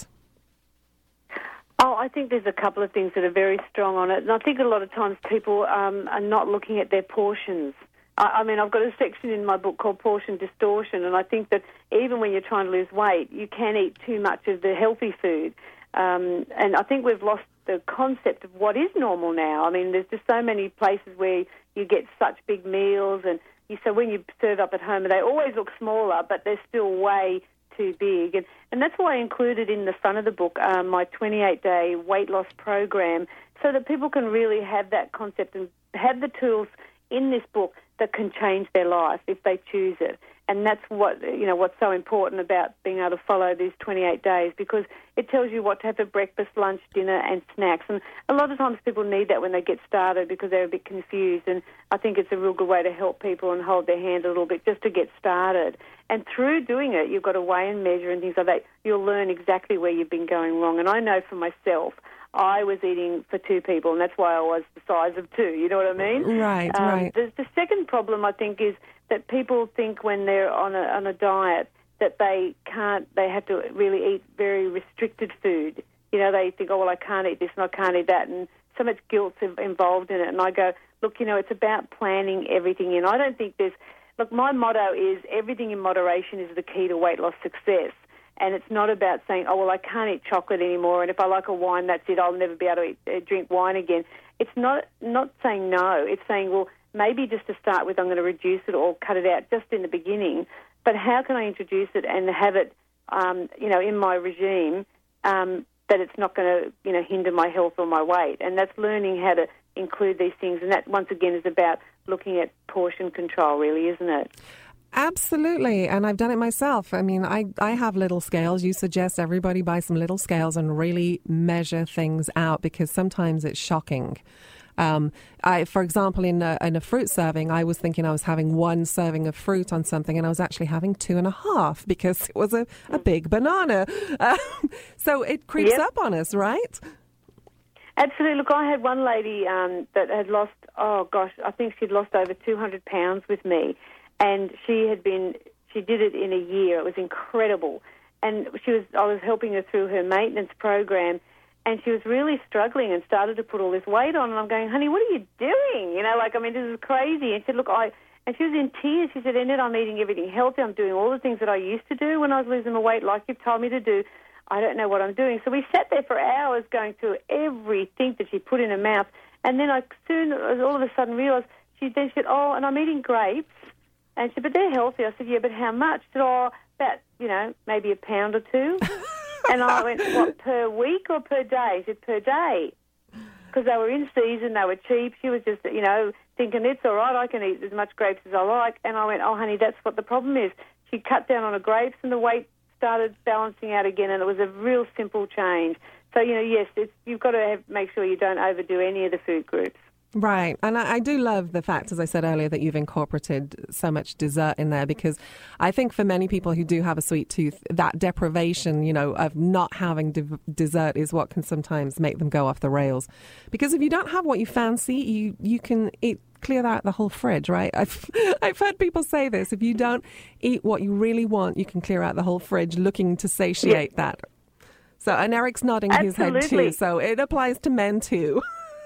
Oh, I think there's a couple of things that are very strong on it. And I think a lot of times people um, are not looking at their portions. I mean, I've got a section in my book called Portion Distortion, and I think that even when you're trying to lose weight, you can eat too much of the healthy food. Um, and I think we've lost the concept of what is normal now. I mean, there's just so many places where you get such big meals, and you, so when you serve up at home, they always look smaller, but they're still way too big. And, and that's why I included in the front of the book um, my twenty-eight day weight loss program, so that people can really have that concept and have the tools in this book that can change their life if they choose it. And that's what, you know, what's so important about being able to follow these twenty-eight days, because it tells you what to have for breakfast, lunch, dinner, and snacks. And a lot of times people need that when they get started because they're a bit confused. And I think it's a real good way to help people and hold their hand a little bit just to get started. And through doing it, you've got to weigh and measure and things like that. You'll learn exactly where you've been going wrong. And I know for myself, I was eating for two people, and that's why I was the size of two. You know what I mean? Right, um, right. The, the second problem, I think, is that people think when they're on a, on a diet that they can't, they have to really eat very restricted food. You know, they think, oh, well, I can't eat this and I can't eat that, and so much guilt's involved in it. And I go, look, you know, it's about planning everything in. I don't think there's, look, my motto is everything in moderation is the key to weight loss success. And it's not about saying, oh, well, I can't eat chocolate anymore, and if I like a wine, that's it, I'll never be able to eat, uh, drink wine again. It's not not saying no. It's saying, well, maybe just to start with, I'm going to reduce it or cut it out just in the beginning, but how can I introduce it and have it, um, you know, in my regime um, that it's not going to, you know, hinder my health or my weight. And that's learning how to include these things. And that, once again, is about looking at portion control, really, isn't it? Absolutely, and I've done it myself. I mean, I, I have little scales. You suggest everybody buy some little scales and really measure things out, because sometimes it's shocking. Um, I, for example, in a, in a fruit serving, I was thinking I was having one serving of fruit on something, and I was actually having two and a half because it was a, a big banana. Um, so it creeps Yep. up on us, right? Absolutely. Look, I had one lady um, that had lost, oh gosh, I think she'd lost over two hundred pounds with me. And she had been, she did it in a year. It was incredible. And she was, I was helping her through her maintenance program, and she was really struggling and started to put all this weight on. And I'm going, honey, what are you doing? You know, like, I mean, this is crazy. And she said, look, I, and she was in tears. She said, Annette, I'm eating everything healthy. I'm doing all the things that I used to do when I was losing my weight, like you've told me to do. I don't know what I'm doing. So we sat there for hours going through everything that she put in her mouth. And then I soon, all of a sudden, realised, she then said, oh, and I'm eating grapes. And she said, but they're healthy. I said, yeah, but how much? She said, oh, about, you know, maybe a pound or two. And I went, what, per week or per day? She said, per day. Because they were in season, they were cheap. She was just, you know, thinking, it's all right, I can eat as much grapes as I like. And I went, oh, honey, that's what the problem is. She cut down on her grapes and the weight started balancing out again, and it was a real simple change. So, you know, yes, it's, you've got to have, make sure you don't overdo any of the food groups. Right. And I, I do love the fact, as I said earlier, that you've incorporated so much dessert in there, because I think for many people who do have a sweet tooth, that deprivation, you know, of not having de- dessert is what can sometimes make them go off the rails. Because if you don't have what you fancy, you, you can eat, clear out the whole fridge, right? I've, I've heard people say this. If you don't eat what you really want, you can clear out the whole fridge looking to satiate yeah. that. So, and Eric's nodding Absolutely. his head too. So it applies to men too.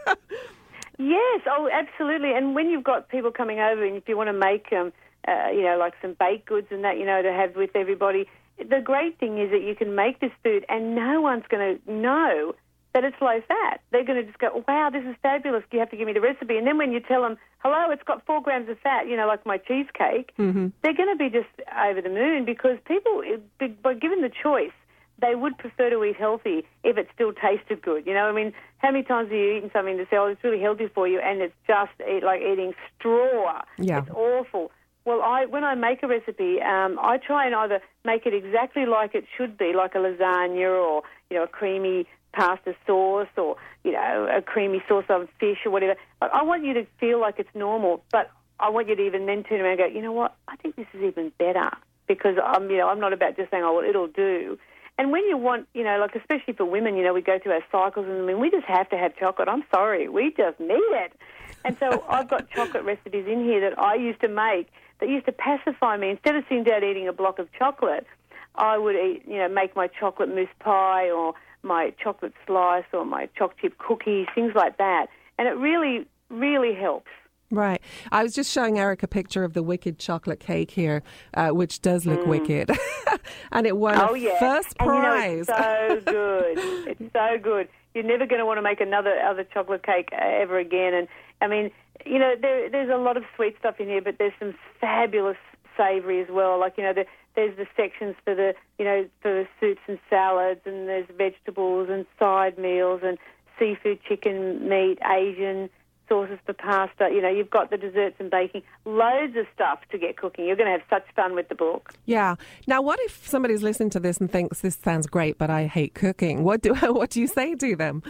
Yes, oh, absolutely. And when you've got people coming over, and if you want to make, um, uh, you know, like some baked goods and that, you know, to have with everybody, the great thing is that you can make this food and no one's going to know that it's low fat. They're going to just go, wow, this is fabulous. You have to give me the recipe. And then when you tell them, hello, it's got four grams of fat, you know, like my cheesecake, mm-hmm. they're going to be just over the moon, because people, by given the choice, they would prefer to eat healthy if it still tasted good. You know, I mean, how many times have you eaten something to say, oh, it's really healthy for you, and it's just eat, like eating straw. Yeah. It's awful. Well, I when I make a recipe, um, I try and either make it exactly like it should be, like a lasagna or, you know, a creamy pasta sauce, or, you know, a creamy sauce on fish or whatever. But I want you to feel like it's normal, but I want you to even then turn around and go, you know what, I think this is even better, because I'm, you know, I'm not about just saying, oh, well, it'll do. And when you want, you know, like especially for women, you know, we go through our cycles, and I mean, we just have to have chocolate. I'm sorry, we just need it. And so I've got chocolate recipes in here that I used to make that used to pacify me. Instead of sitting down eating a block of chocolate, I would eat, you know, make my chocolate mousse pie or my chocolate slice or my choc chip cookies, things like that. And it really, really helps. Right. I was just showing Eric a picture of the Wicked chocolate cake here, uh, which does look mm. wicked. And it won oh, a yeah. first and prize. You know, it's so good. It's so good. You're never going to want to make another other chocolate cake ever again. And, I mean, you know, there, there's a lot of sweet stuff in here, but there's some fabulous savoury as well. Like, you know, the, there's the sections for the, you know, for the soups and salads, and there's vegetables and side meals and seafood, chicken, meat, Asian sauces for pasta. You know, you've got the desserts and baking, loads of stuff to get cooking. You're going to have such fun with the book. Yeah. Now, what if somebody's listening to this and thinks this sounds great, but I hate cooking? What do what do you say to them?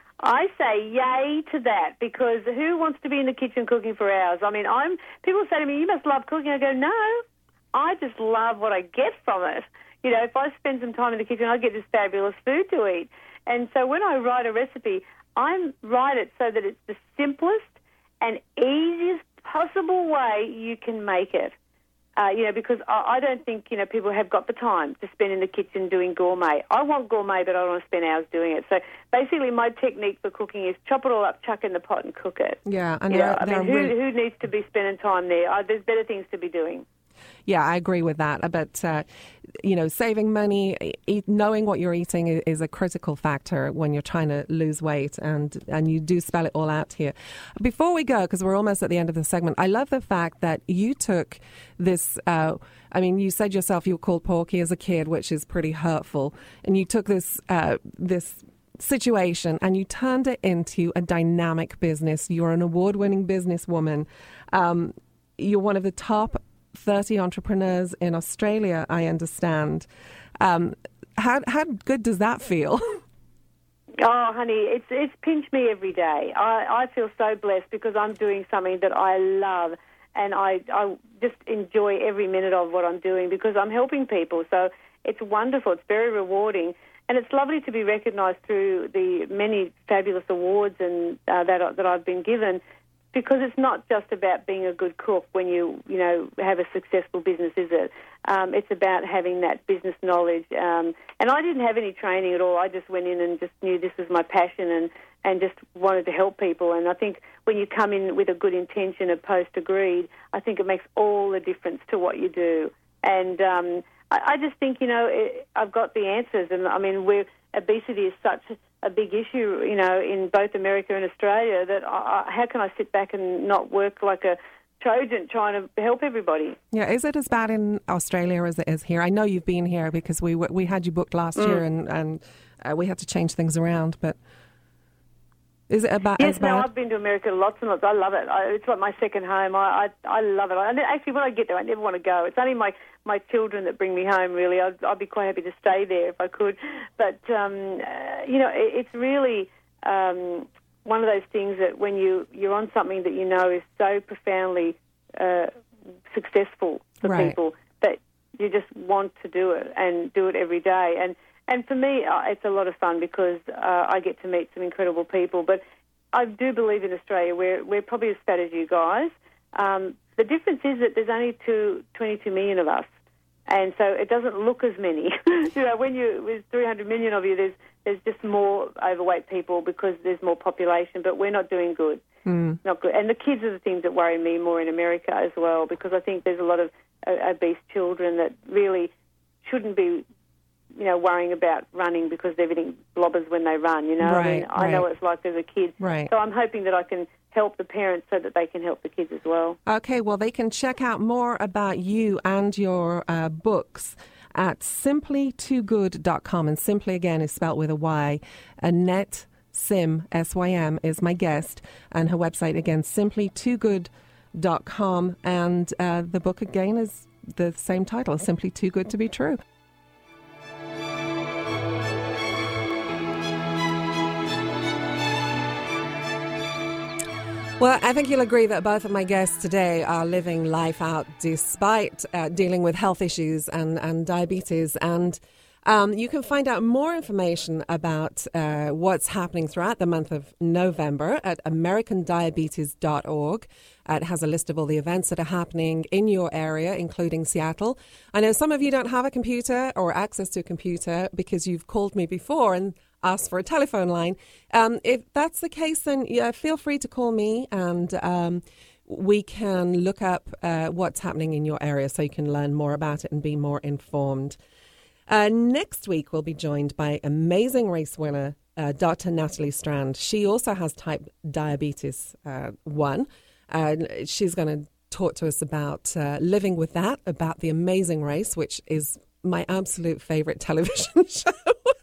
I say yay to that, because who wants to be in the kitchen cooking for hours? I mean, I'm people say to me, you must love cooking. I go, no, I just love what I get from it. You know, if I spend some time in the kitchen, I get this fabulous food to eat. And so when I write a recipe, I write it so that it's the simplest and easiest possible way you can make it. Uh, you know, because I, I don't think, you know, people have got the time to spend in the kitchen doing gourmet. I want gourmet, but I don't want to spend hours doing it. So basically my technique for cooking is chop it all up, chuck in the pot and cook it. Yeah. And you know, I mean, who, really... who needs to be spending time there? Uh, there's better things to be doing. Yeah, I agree with that. But, uh, you know, saving money, eat, knowing what you're eating is a critical factor when you're trying to lose weight, and, and you do spell it all out here. Before we go, because we're almost at the end of the segment, I love the fact that you took this uh, I mean, you said yourself you were called Porky as a kid, which is pretty hurtful. And you took this uh, this situation and you turned it into a dynamic business. You're an award-winning businesswoman. Um, you're one of the top thirty entrepreneurs in Australia, I understand. Um, how how good does that feel? Oh, honey, it's it's pinched me every day. I, I feel so blessed because I'm doing something that I love, and I, I just enjoy every minute of what I'm doing because I'm helping people. So it's wonderful. It's very rewarding. And it's lovely to be recognised through the many fabulous awards and uh, that that I've been given, because it's not just about being a good cook when you you know have a successful business, is it? Um, it's about having that business knowledge. Um, and I didn't have any training at all. I just went in and just knew this was my passion and, and just wanted to help people. And I think when you come in with a good intention of post-agreed, I think it makes all the difference to what you do. And um, I, I just think, you know, it, I've got the answers. And, I mean, we're, obesity is such a big issue, you know, in both America and Australia that I, how can I sit back and not work like a Trojan trying to help everybody? Yeah, is it as bad in Australia as it is here? I know you've been here because we we had you booked last mm. year and, and uh, we had to change things around, but is it about yes, as bad? no, I've been to America lots and lots. I love it. I, it's like my second home. I, I I love it. I, actually, when I get there, I never want to go. It's only my, my children that bring me home, really. I'd, I'd be quite happy to stay there if I could. But, um, uh, you know, it, it's really um, one of those things that when you, you're on something that you know is so profoundly uh, successful for right. people that you just want to do it and do it every day. And And for me, uh, it's a lot of fun because uh, I get to meet some incredible people. But I do believe in Australia we're, we're probably as fat as you guys. Um, the difference is that there's only two, twenty-two million of us. And so it doesn't look as many. you know, when you there's three hundred million of you, there's there's just more overweight people because there's more population. But we're not doing good. Mm. Not good. And the kids are the things that worry me more in America as well, because I think there's a lot of uh, obese children that really shouldn't be, you know, worrying about running because they're getting blobbers when they run, you know. Right, I mean, I right. know what it's like as a kid. Right. So I'm hoping that I can help the parents so that they can help the kids as well. Okay, well, they can check out more about you and your uh, books at simply too good dot com. And Simply, again, is spelled with a Y. Annette Sim, S Y M, is my guest. And her website, again, simply too good dot com. And uh, the book, again, is the same title, Simply Too Good to Be True. Well, I think you'll agree that both of my guests today are living life out despite uh, dealing with health issues and, and diabetes. And um, you can find out more information about uh, what's happening throughout the month of November at american diabetes dot org. Uh, it has a list of all the events that are happening in your area, including Seattle. I know some of you don't have a computer or access to a computer because you've called me before and ask for a telephone line. Um, if that's the case, then yeah, feel free to call me and um, we can look up uh, what's happening in your area so you can learn more about it and be more informed. Uh, next week, we'll be joined by Amazing Race winner, uh, Doctor Natalie Strand. She also has type diabetes uh, one. Uh, she's going to talk to us about uh, living with that, about the Amazing Race, which is my absolute favorite television show.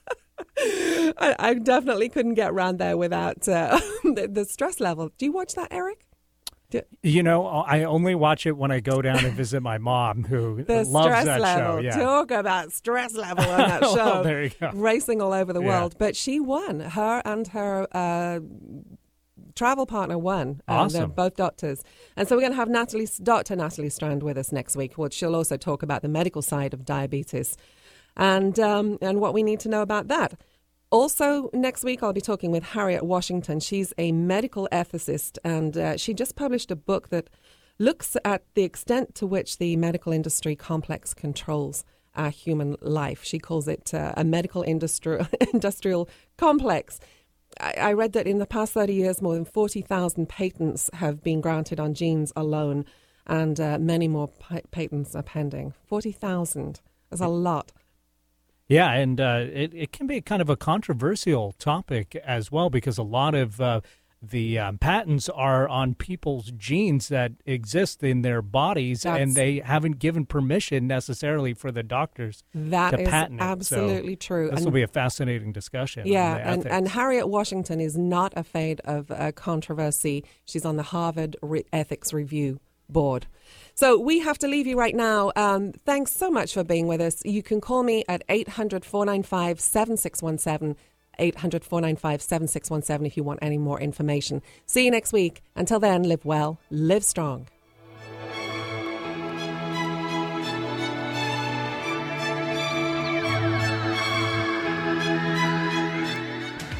I, I definitely couldn't get around there without uh, the, the stress level. Do you watch that, Eric? Do, you know, I only watch it when I go down and visit my mom, who the loves stress that level. show. Yeah. Talk about stress level on that show. Well, there you go. Racing all over the Yeah. world. But she won. Her and her uh, travel partner won. Uh, Awesome. They're both doctors. And so we're going to have Natalie, Doctor Natalie Strand with us next week, which she'll also talk about the medical side of diabetes and um, and what we need to know about that. Also, next week, I'll be talking with Harriet Washington. She's a medical ethicist, and uh, she just published a book that looks at the extent to which the medical industry complex controls our human life. She calls it uh, a medical industri- industrial complex. I-, I read that in the past thirty years, more than forty thousand patents have been granted on genes alone, and uh, many more pa- patents are pending. forty thousand. That's a lot. Yeah, and uh, it, it can be kind of a controversial topic as well, because a lot of uh, the um, patents are on people's genes that exist in their bodies, That's, and they haven't given permission necessarily for the doctors that to is patent it. absolutely so true. This And- will be a fascinating discussion. Yeah, on the and, ethics. and Harriet Washington is not afraid of uh, controversy. She's on the Harvard Re- Ethics Review Board. So we have to leave you right now. Um, thanks so much for being with us. You can call me at eight hundred, four nine five, seven six one seven, eight hundred, four nine five, seven six one seven if you want any more information. See you next week. Until then, live well, live strong.